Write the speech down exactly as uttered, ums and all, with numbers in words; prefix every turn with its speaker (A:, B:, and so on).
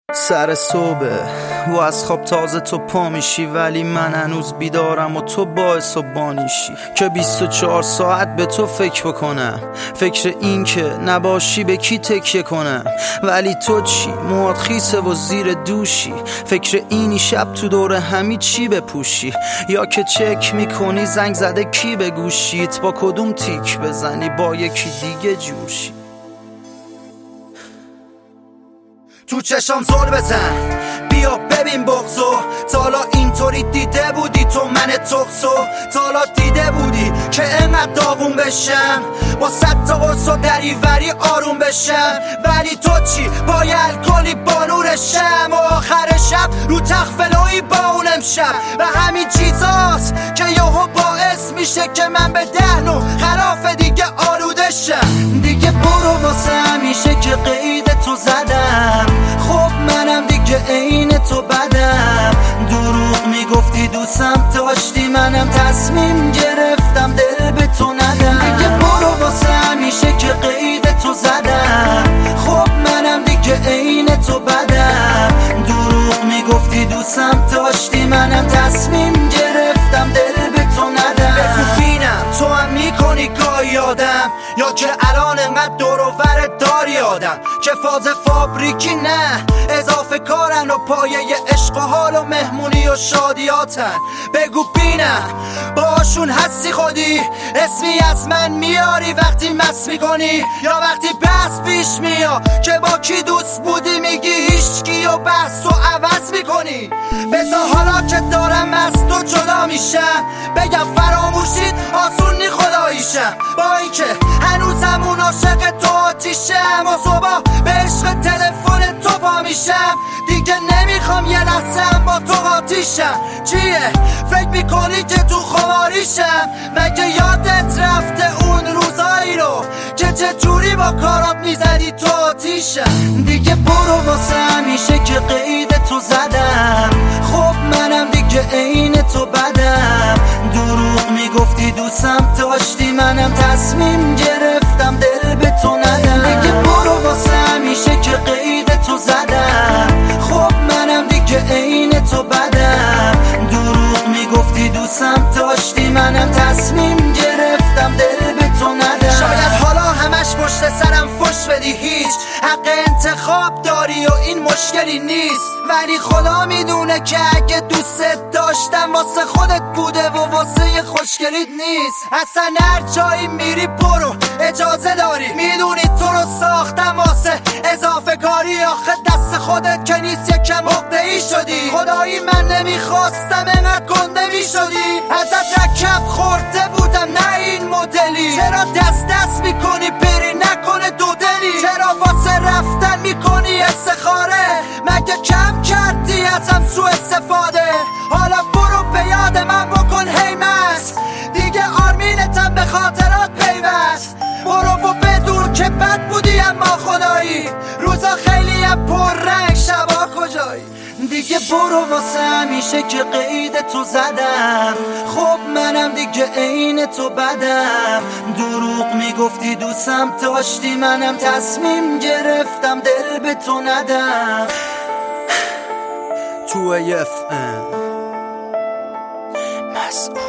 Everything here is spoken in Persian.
A: سر صبح و از خواب تازه تو پا میشی، ولی من هنوز بیدارم و تو باعث و بانیشی که بیست و چهار ساعت به تو فکر بکنم، فکر این که نباشی به کی تکیه کنم. ولی تو چی؟ موات خیسه و زیر دوشی، فکر اینی شب تو دور همی چی بپوشی، یا که چک میکنی زنگ زده کی به گوشیت، با کدوم تیک بزنی با یکی دیگه جوشی. تو چشام زل بزن بیا ببین بغضو، تالا اینطوری دیده بودی تو من تقصو، تالا دیده بودی که انقدر داغون بشم با صد تا قرص و دریوری آروم بشم. ولی تو چی؟ با یه الکلی با نورشم و آخر شب رو تخفلوی با اون امشب. و همین چیزاست که یهو باعث میشه که من به دهن و خلاف دیگه آلوده شم. دیگه برو واسه همیشه که قید تو زدم، خب منم دیگه عین تو بدم. دروغ میگفتی دوستم داشتی، منم تصمیم گرفتم دل به تو ندم. دیگه برو واسه همیشه که قید تو زدم، خب منم دیگه عین تو بدم. دروغ میگفتی دوستم داشتی، منم تصمیم گرفتم دل به تو ندم. بگو بینم تو هم میکنی گاهی آدم، یا که الان انقدر دور و برت داری آدم که فاز فابریکی نه اضافه کارن و پایه عشق و حال و مهمونی و شادیاتن. بگو بینم باشون هستی خودی، اسمی از من میاری وقتی مس میکنی، یا وقتی بحث پیش میا که با کی دوست بودی میگی هیچکی و بحث و عوض میکنی. بذار حالا که دارم از تو جدا میشم بگم فراموشید آسون نی خداییشم، با اینکه هنوزم اون عاشق تو آتیشم و صبح به عشق تلفن تو پا میشم. دیگه نمیخوام یه لحظه با تو قاطیشم. چیه فکر میکنی که تو خماریشم؟ مگه یادت رفته اون روزایی رو که چه جوری با کارات میزدی تو آتیشم؟ دیگه برو واسه همیشه که قید تو زدم، خب منم دیگه عین تو بدم. دروغ میگفتی دوستم داشتی، منم تصمیم گرفتم دل به تو ندم. دیگه برو واسه همیشه که قید تو زدم، خب منم دیگه عین تو بدم. دروغ میگفتی دوستم داشتی، منم تصمیم گرفتم دل به تو ندم. شاید حالا همش پشت سرم فش بدی، هیچ حق انتخاب داری و این مشکلی نیست، ولی خدا میدونه که اگه دوست داشتم واسه خودت بوده و واسه خوشگلیت نیست. اصلا هر جایی میری برو اجازه داری، میدونی تو رو ساختم واسه اضافه کاری. آخه دست خودت که نیست یکم عقده‌ای شدی، خدایی من نمیخواستم انقدر گنده میشدی. ازت رکب خورده بودم نه این مدلی، چرا دست دست میکنی بری نکنه دو دلی؟ چرا واسه رفتن میکنی استخاره؟ مگه کم کردی ازم سو استفاده؟ حالا برو به یاد من بکن هیمس، دیگه آرمینتم به خاطرات پیوست. برو و بدون که بد بودی اما خدایی، روزا خیلی هم پر رنگ شبا کجایی. دیگه برو واسه همیشه که قید تو زدم، خب منم دیگه عین تو بدم. دروغ میگفتی دوستم داشتی، منم تصمیم گرفتم دل به تو ندم. تو اف ام مسئول